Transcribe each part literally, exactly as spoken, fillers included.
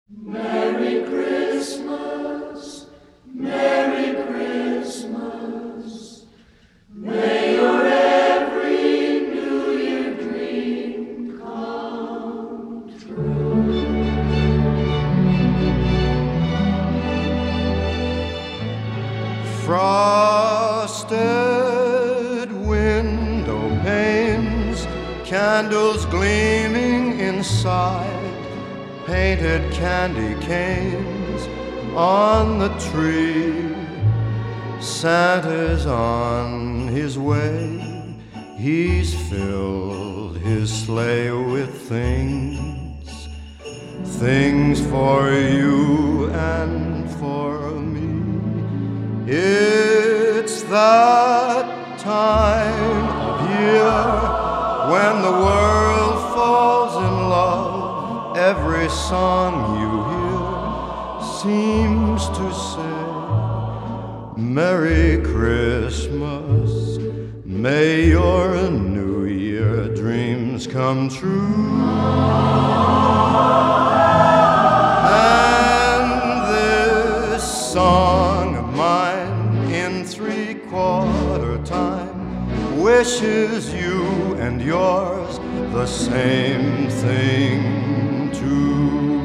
Merry Christmas, Merry Christmas. May your every New Year dream come true. Frosted window panes, candles gleaming inside, painted candy canes on the tree. Santa's on his way, he's filled his sleigh with things, things for you and for me. It's that time of year when the world falls in love. Every song you hear seems to say, Merry Christmas, may your New Year dreams come true. And this song of mine in three-quarter time wishes you and yours the same thing too.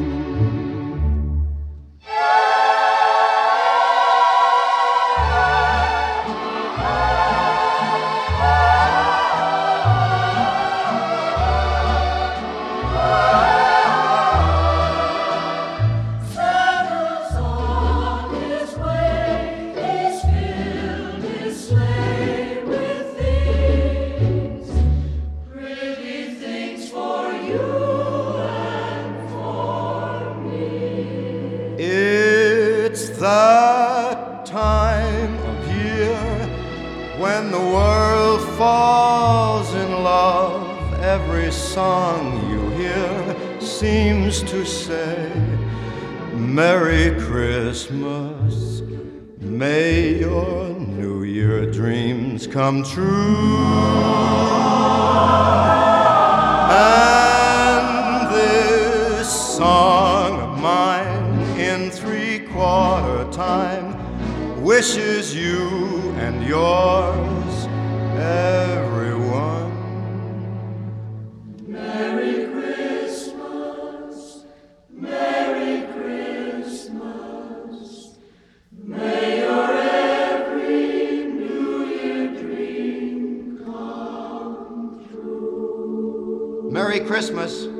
It's that time of year when the world falls in love. Every song you hear seems to say, Merry Christmas, may your New Year dreams come true. And this song of mine in three-quarter time wishes you and yours, everyone, Merry Christmas, Merry Christmas. May your every New Year dream come true. Merry Christmas.